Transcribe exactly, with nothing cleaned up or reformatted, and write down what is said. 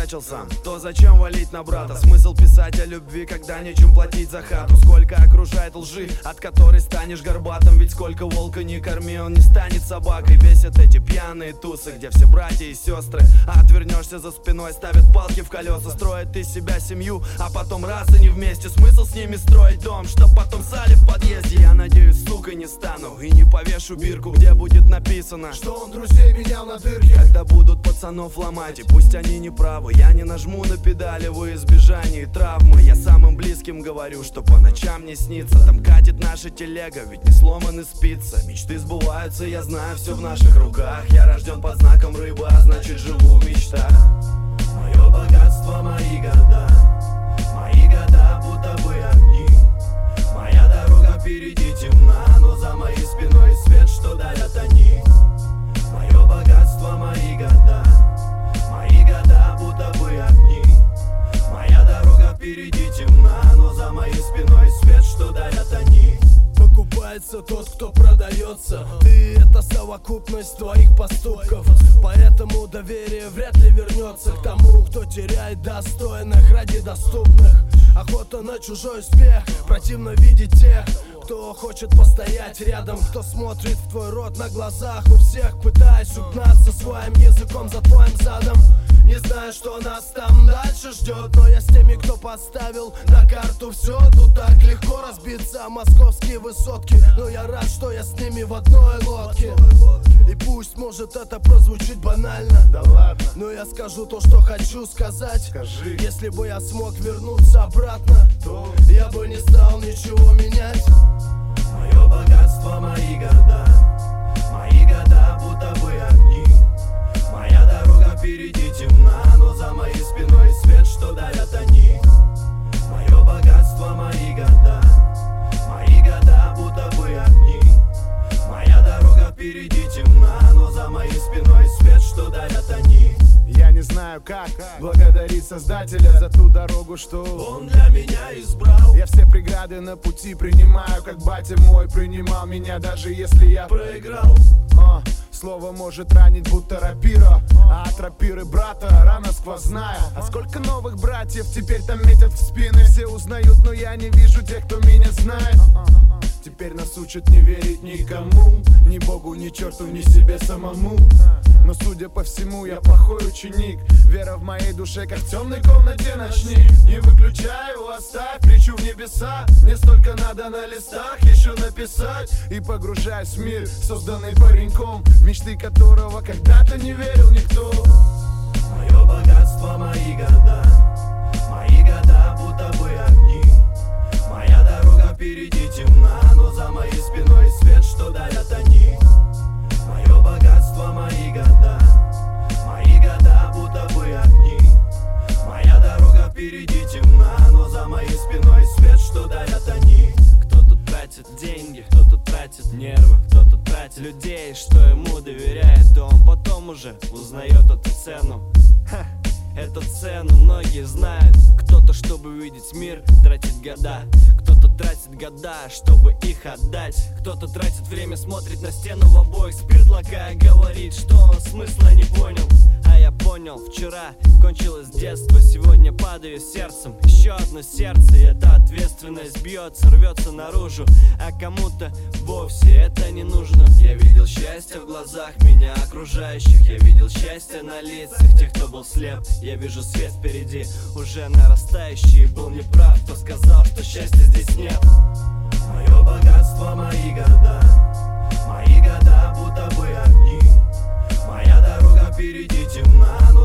накосячил сам, то зачем валить на брата? Смысл писать о любви, когда нечем платить за хату? Сколько окружает лжи, от которой станешь горбатым? Ведь сколько волка не корми, он не станет собакой. Бесят эти пьяные тусы, где все братья и сестры, а отвернешься за спиной, ставят палки в колеса. Строят из себя семью, а потом раз и не вместе. Смысл с ними строить дом, чтоб потом сали в подъезде. Я надеюсь, сука, не стану и не повешу бирку, где будет написано, что он друзей менял на дырки. Когда будут пацанов ломать, и пусть они не правы, я не нажму на педали во избежание травмы. Я самым близким говорю, что по ночам не снится. Там катит наша телега, ведь не сломаны спицы. Мечты сбываются, я знаю, все в наших руках. Я рожден под знаком рыбы, а значит живу в мечтах. Мое богатство, мои года, мои года будто бы огни. Моя дорога впереди темна, но за моей спиной свет, что дарят они. Мое богатство, мои года, мои года будто бы огни. Моя дорога впереди темна, но за моей спиной свет, что дарят они. Покупается тот, кто продается. Ты — это совокупность твоих поступков. Поэтому доверие вряд ли вернется к тому, кто теряет достойных ради доступных. Охота на чужой успех, противно видеть тех, кто хочет постоять рядом, кто смотрит в твой рот на глазах у всех, пытаясь угнаться своим языком за твоим задом. Не знаю, что нас там дальше ждет, но я с теми, кто поставил на карту все. Тут так легко разбиться о московские высотки, но я рад, что я с ними в одной лодке. И пусть, может, это прозвучит банально, да ладно, но я скажу то, что хочу сказать. Скажи. Если бы я смог вернуться обратно, то я бы не стал ничего менять. Мое богатство, мои года, мои года будто бы огни. Моя дорога впереди темна, но за моей спиной свет, что дарят они. Мое богатство, мои года, мои года будто бы огни. Моя дорога впереди темна, но за моей спиной свет, что дарят они. Я не знаю как благодарить Создателя за ту дорогу, что он для меня избрал. Я все преграды на пути принимаю, как батя мой принимал меня, даже если я проиграл. а, Слово может ранить, будто рапира, а от рапиры брата рана сквозная. А сколько новых братьев теперь там метят в спины. Все узнают, но я не вижу тех, кто меня знает. Теперь нас учат не верить никому, ни Богу, ни черту, ни себе самому. Но судя по всему, я плохой ученик. Вера в моей душе, как в темной комнате ночник. Не выключаю, оставь, кричу в небеса. Мне столько надо на листах еще написать. И погружаюсь в мир, созданный пареньком, в мечты которого когда-то не верил никто. Мое богатство, мои года, мои года будто бы огни. Моя дорога впереди темна, но за моей спиной свет, что дарят они. Мое богатство, мои года, мои года будто бы огни. Моя дорога впереди темна, но за моей спиной свет, что дарят они. Кто-то тратит деньги, кто-то тратит нервы, кто-то тратит людей, что ему доверяет, то он потом уже узнает эту цену. Ха, эту цену многие знают. Кто-то, чтобы увидеть мир, тратит года. Кто-то тратит года, чтобы их отдать. Кто-то тратит время, смотрит на стену в обоих, спирт лакая, говорит, что он смысла не понял. А я понял, вчера кончилось детство, сегодня падаю сердцем. Еще одно сердце, и эта ответственность бьется, рвется наружу, а кому-то вовсе это не нужно. Я видел счастье в глазах меня окружающих, я видел счастье на лицах тех, кто был слеп. Я вижу свет впереди, уже нарастающий, был неправ, кто сказал, что счастья здесь нет. Мое богатство, мои года, мои года будто бы огни. Моя дорога впереди темна, но